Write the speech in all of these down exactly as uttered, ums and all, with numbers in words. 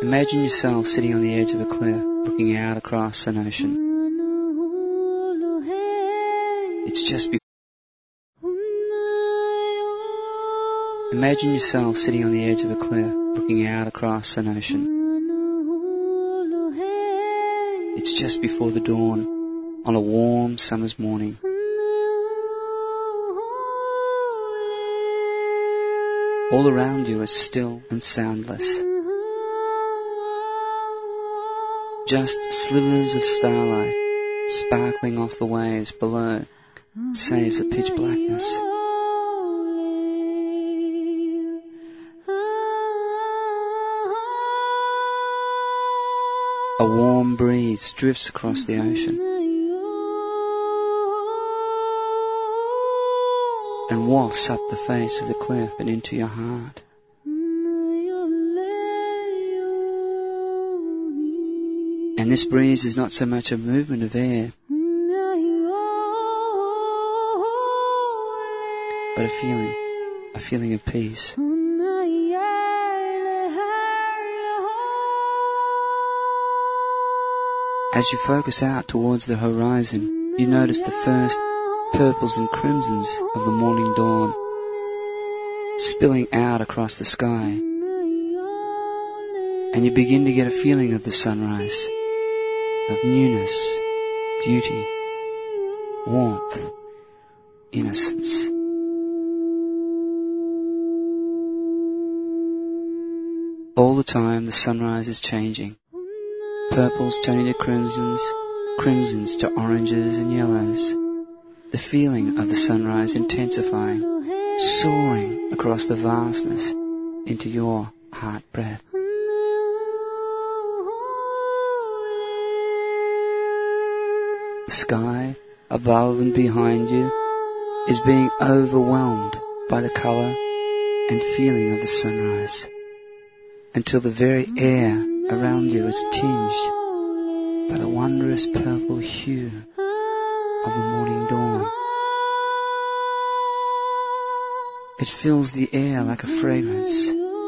Imagine yourself sitting on the edge of a cliff, looking out across an ocean. It's just be- Imagine yourself sitting on the edge of a cliff, looking out across an ocean. It's just before the dawn, on a warm summer's morning. All around you is still and soundless. Just slivers of starlight sparkling off the waves below saves the pitch blackness. A warm breeze drifts across the ocean and wafts up the face of the cliff and into your heart. And this breeze is not so much a movement of air, but a feeling, a feeling of peace. As you focus out towards the horizon, you notice the first purples and crimsons of the morning dawn spilling out across the sky, and you begin to get a feeling of the sunrise, of newness, beauty, warmth, innocence. All the time the sunrise is changing. Purples turning to crimsons, crimsons to oranges and yellows. The feeling of the sunrise intensifying, soaring across the vastness into your heart breath. The sky above and behind you is being overwhelmed by the colour and feeling of the sunrise, until the very air around you is tinged by the wondrous purple hue of the morning dawn. It fills the air like a fragrance.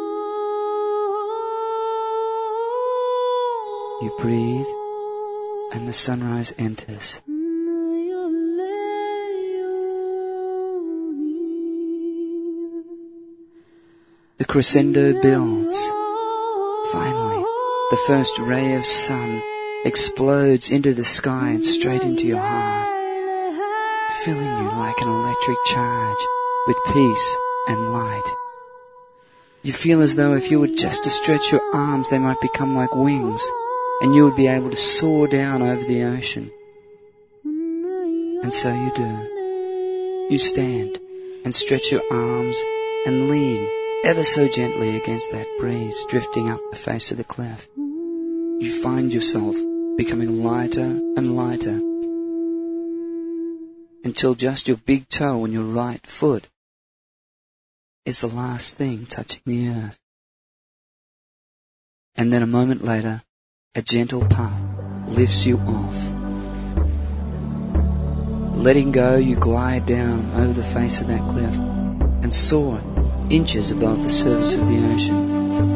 You breathe, and the sunrise enters. The crescendo builds. Finally, the first ray of sun explodes into the sky and straight into your heart, filling you like an electric charge with peace and light. You feel as though if you were just to stretch your arms, they might become like wings, and you would be able to soar down over the ocean. And so you do. You stand and stretch your arms and lean ever so gently against that breeze drifting up the face of the cliff. You find yourself becoming lighter and lighter until just your big toe on your right foot is the last thing touching the earth. And then a moment later, a gentle puff lifts you off. Letting go, you glide down over the face of that cliff and soar inches above the surface of the ocean.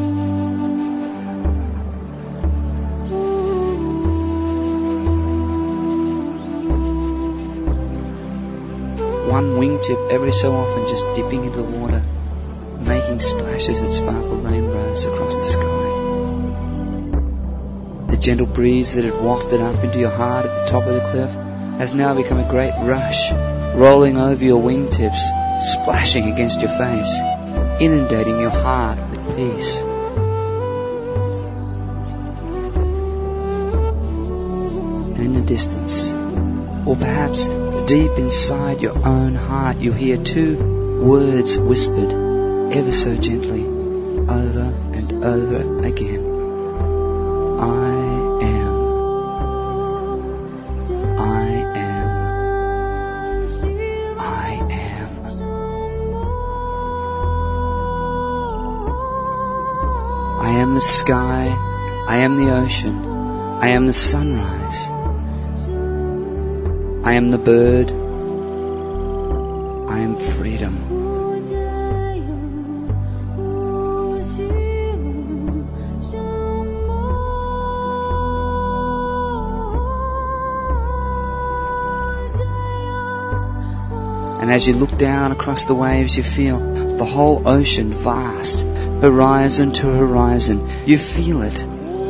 One wingtip every so often just dipping into the water, making splashes that sparkle rainbows across the sky. The gentle breeze that had wafted up into your heart at the top of the cliff has now become a great rush, rolling over your wingtips, splashing against your face, inundating your heart with peace. And in the distance, or perhaps deep inside your own heart, you hear two words whispered ever so gently over and over again. I am. I am. I am. I am the sky. I am the ocean. I am the sunrise. I am the bird. I am freedom. And as you look down across the waves, you feel the whole ocean vast, horizon to horizon. You feel it.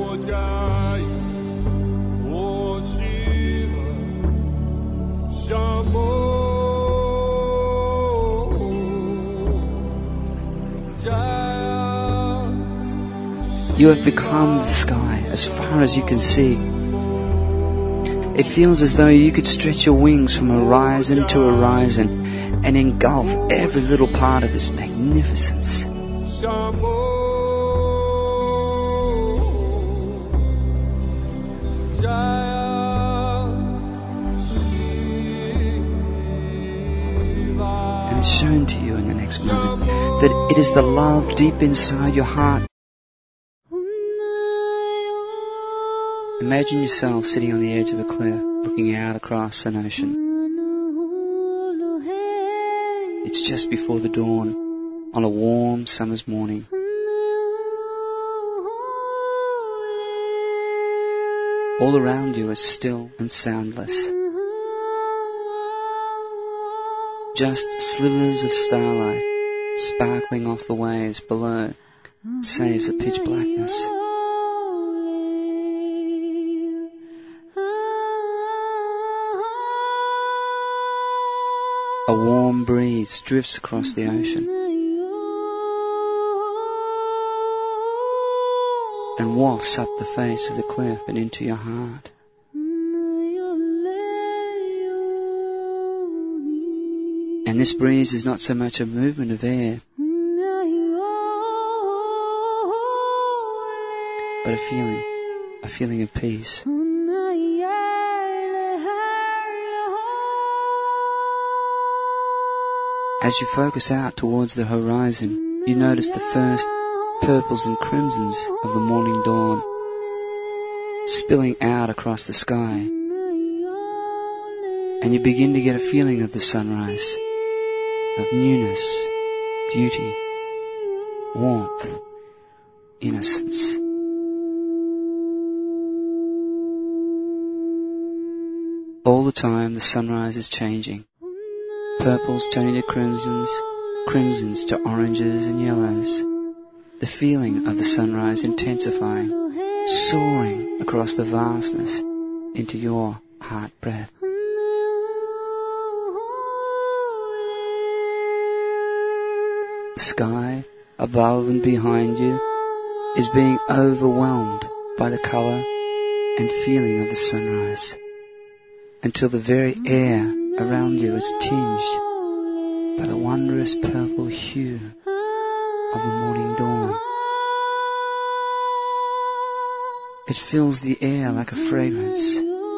You have become the sky as far as you can see. It feels as though you could stretch your wings from horizon to horizon and engulf every little part of this magnificence. And it's shown to you in the next moment that it is the love deep inside your heart. Imagine yourself sitting on the edge of a cliff, looking out across an ocean. It's just before the dawn, on a warm summer's morning. All around you is still and soundless. Just slivers of starlight sparkling off the waves below saves the pitch blackness. A warm breeze drifts across the ocean and wafts up the face of the cliff and into your heart. And this breeze is not so much a movement of air, but a feeling, a feeling of peace. As you focus out towards the horizon, you notice the first purples and crimsons of the morning dawn spilling out across the sky. And you begin to get a feeling of the sunrise, of newness, beauty, warmth, innocence. All the time the sunrise is changing. Purples turning to crimsons, crimsons to oranges and yellows. The feeling of the sunrise intensifying, soaring across the vastness into your heart breath. The sky above and behind you is being overwhelmed by the colour and feeling of the sunrise, until the very air around you is tinged by the wondrous purple hue of the morning dawn. It fills the air like a fragrance.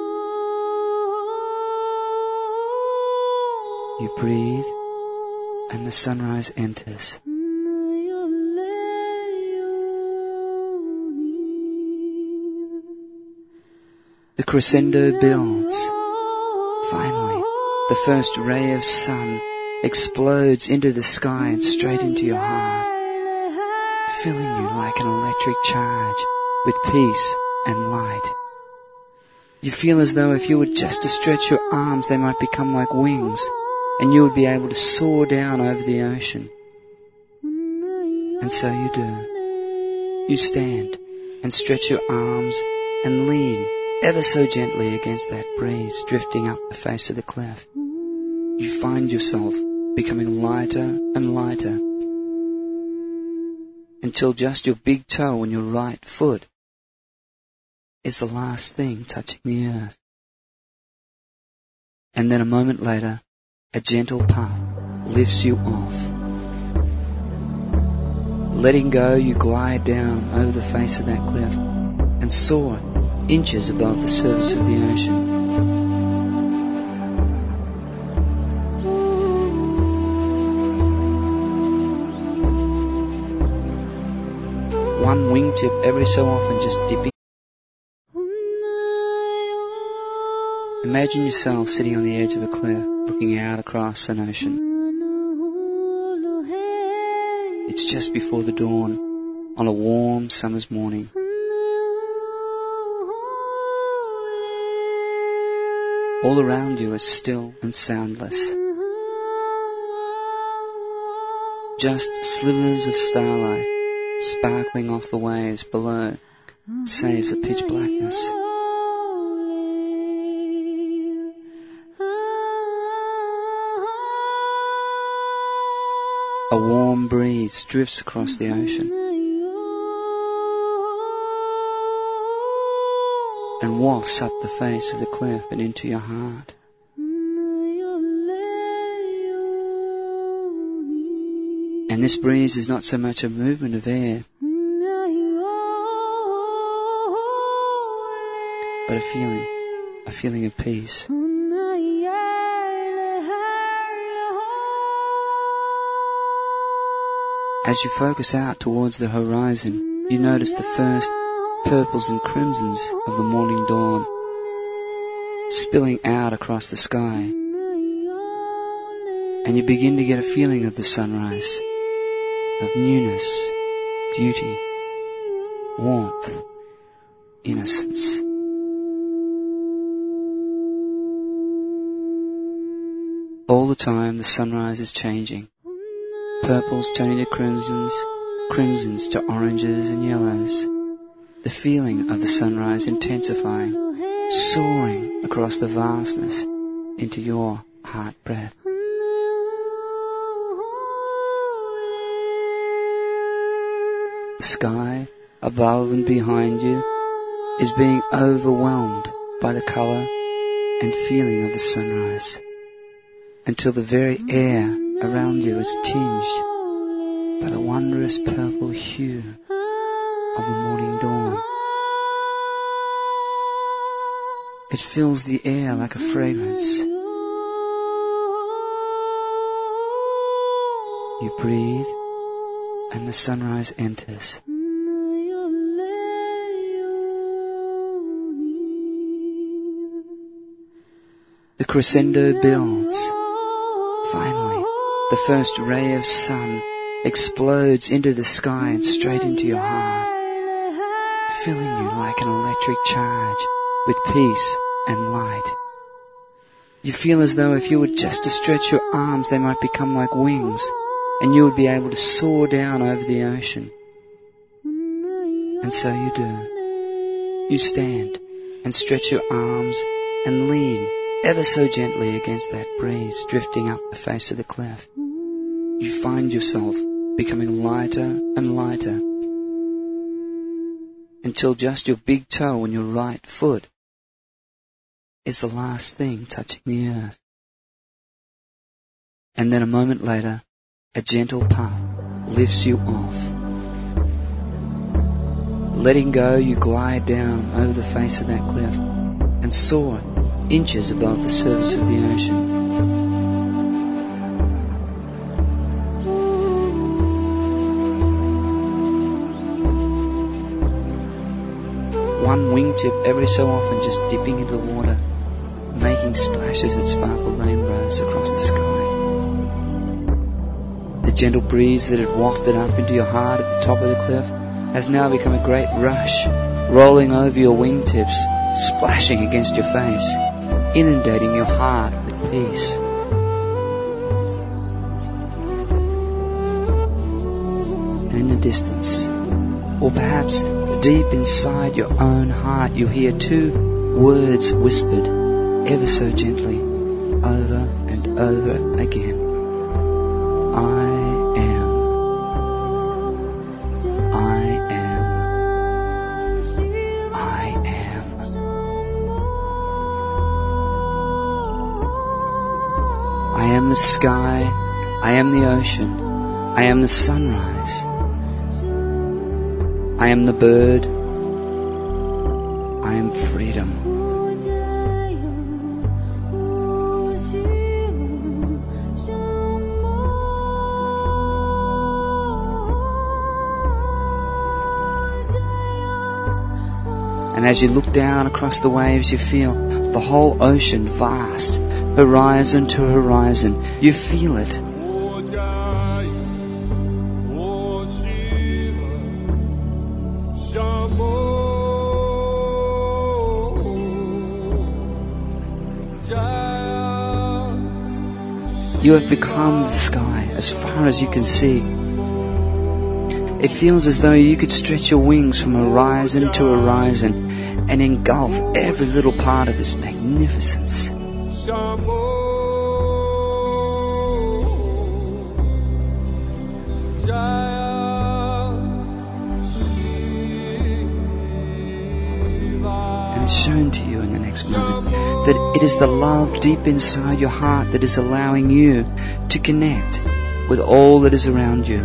You breathe, and the sunrise enters. The crescendo builds. Finally, the first ray of sun explodes into the sky and straight into your heart, filling you like an electric charge with peace and light. You feel as though if you were just to stretch your arms, they might become like wings, and you would be able to soar down over the ocean. And so you do. You stand and stretch your arms and lean ever so gently against that breeze drifting up the face of the cliff. You find yourself becoming lighter and lighter until just your big toe and your right foot is the last thing touching the earth. And then a moment later, a gentle puff lifts you off. Letting go, you glide down over the face of that cliff and soar inches above the surface of the ocean. One wingtip every so often just dipping. Imagine yourself sitting on the edge of a cliff, looking out across an ocean. It's just before the dawn, on a warm summer's morning. All around you is still and soundless. just slivers of starlight sparkling off the waves below saves the pitch blackness. A warm breeze drifts across the ocean and wafts up the face of the cliff and into your heart. And this breeze is not so much a movement of air, but a feeling, a feeling of peace. As you focus out towards the horizon, you notice the first purples and crimsons of the morning dawn spilling out across the sky, and you begin to get a feeling of the sunrise, of newness, beauty, warmth, innocence. All the time the sunrise is changing. Purples turning to crimsons, crimsons to oranges and yellows. The feeling of the sunrise intensifying, soaring across the vastness into your heart breath. The sky above and behind you is being overwhelmed by the colour and feeling of the sunrise, until the very air around you is tinged by the wondrous purple hue of the morning dawn. It fills the air like a fragrance. You breathe, and the sunrise enters. The crescendo builds. Finally, the first ray of sun explodes into the sky and straight into your heart, filling you like an electric charge with peace and light. You feel as though if you were just to stretch your arms, they might become like wings, and you would be able to soar down over the ocean. And so you do. You stand and stretch your arms and lean ever so gently against that breeze drifting up the face of the cliff. You find yourself becoming lighter and lighter until just your big toe and your right foot is the last thing touching the earth. And then a moment later, a gentle puff lifts you off. Letting go, you glide down over the face of that cliff and soar inches above the surface of the ocean. One wingtip every so often just dipping into the water, making splashes that sparkle rainbows across the sky. The gentle breeze that had wafted up into your heart at the top of the cliff has now become a great rush, rolling over your wingtips, splashing against your face, inundating your heart with peace. And in the distance, or perhaps deep inside your own heart, you hear two words whispered ever so gently, over and over again. I am. I am. I am. I am the sky. I am the ocean. I am the sunrise. I am the bird. I am freedom. And as you look down across the waves, you feel the whole ocean vast, horizon to horizon. You feel it. You have become the sky, a as far as you can see. It feels as though you could stretch your wings from horizon to horizon and engulf every little part of this magnificence. And it's shown to you in the next moment that it is the love deep inside your heart that is allowing you to connect with all that is around you.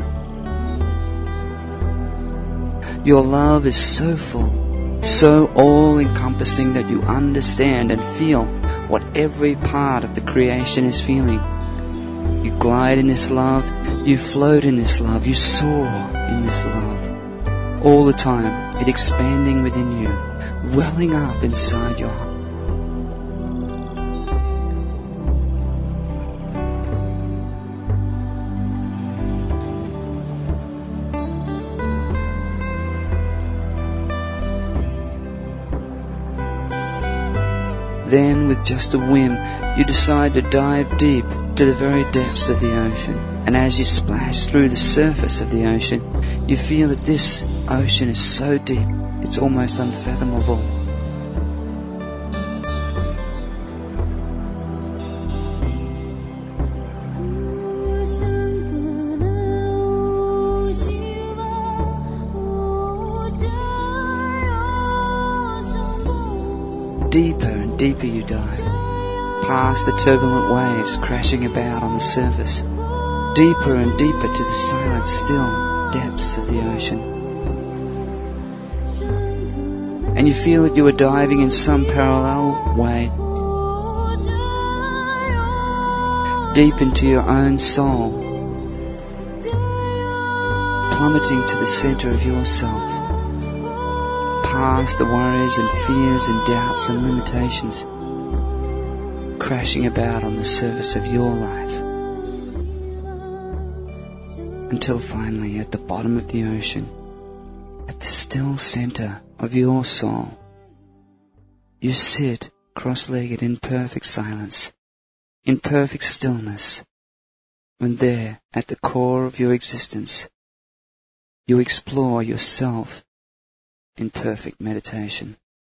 Your love is so full, so all-encompassing that you understand and feel what every part of the creation is feeling. You glide in this love, you float in this love, you soar in this love. All the time, it expanding within you, welling up inside your heart. Then, with just a whim, you decide to dive deep to the very depths of the ocean. And as you splash through the surface of the ocean, you feel that this ocean is so deep, it's almost unfathomable. Deeper and deeper you dive, past the turbulent waves crashing about on the surface, deeper and deeper to the silent, still depths of the ocean. And you feel that you are diving in some parallel way, deep into your own soul, plummeting to the center of yourself, past the worries and fears and doubts and limitations, crashing about on the surface of your life, until finally at the bottom of the ocean, at the still center of your soul, you sit cross-legged in perfect silence, in perfect stillness, when there, at the core of your existence, you explore yourself in perfect meditation.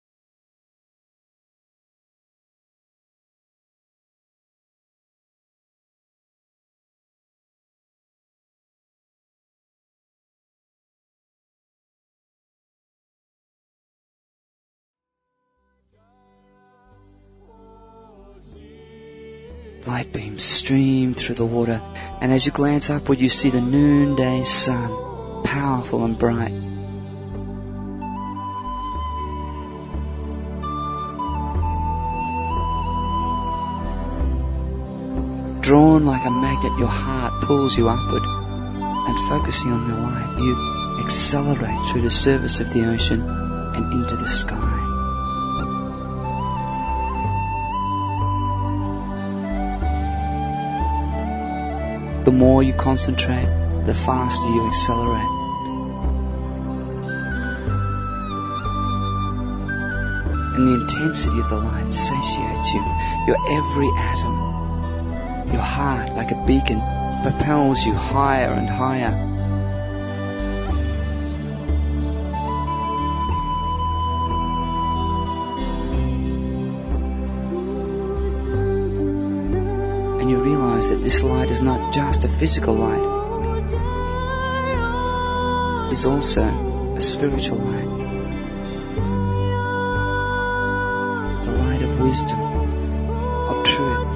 Light beams stream through the water, and as you glance upward you see the noonday sun, powerful and bright. Drawn like a magnet, your heart pulls you upward, and focusing on the light, you accelerate through the surface of the ocean and into the sky. The more you concentrate, the faster you accelerate. And the intensity of the light satiates you, your every atom. Your heart, like a beacon, propels you higher and higher. And you realize that this light is not just a physical light. It is also a spiritual light. The light of wisdom, of truth.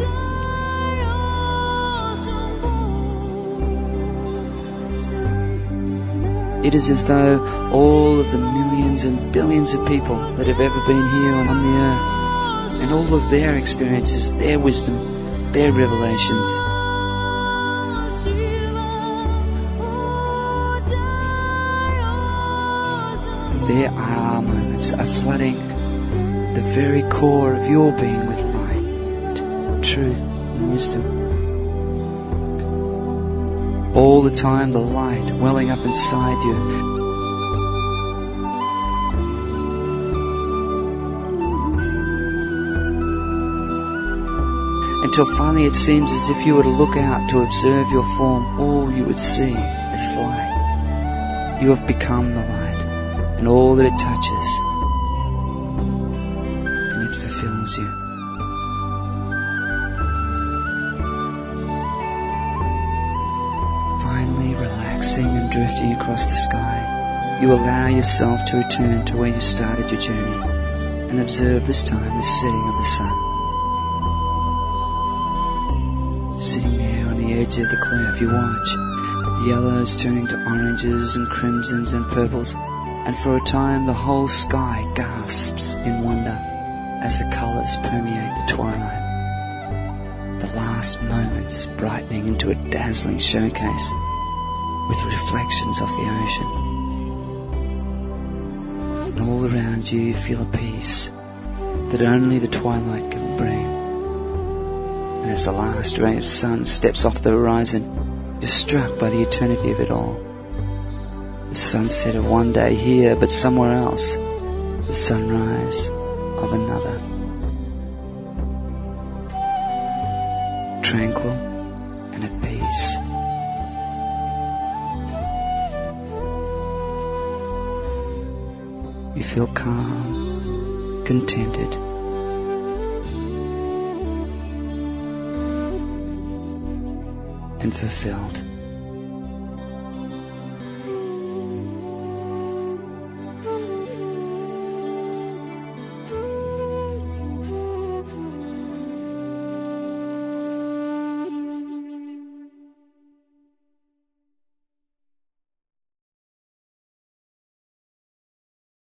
It is as though all of the millions and billions of people that have ever been here on the earth, and all of their experiences, their wisdom, their revelations, their aha moments are flooding the very core of your being with light, truth, and wisdom. All the time the light welling up inside you. until finally it seems as if you were to look out to observe your form, all you would see is light. You have become the light, and all that it touches, and it fulfills you. Finally, relaxing and drifting across the sky, you allow yourself to return to where you started your journey, and observe this time the setting of the sun. Sitting there on the edge of the cliff, you watch yellows turning to oranges and crimsons and purples, and for a time the whole sky gasps in wonder as the colours permeate the twilight. The last moments brightening into a dazzling showcase with reflections of the ocean. And all around you you feel a peace that only the twilight can bring. And as the last ray of sun steps off the horizon, you're struck by the eternity of it all. The sunset of one day here, but somewhere else, the sunrise of another. Tranquil and at peace. You feel calm, contented, and fulfilled.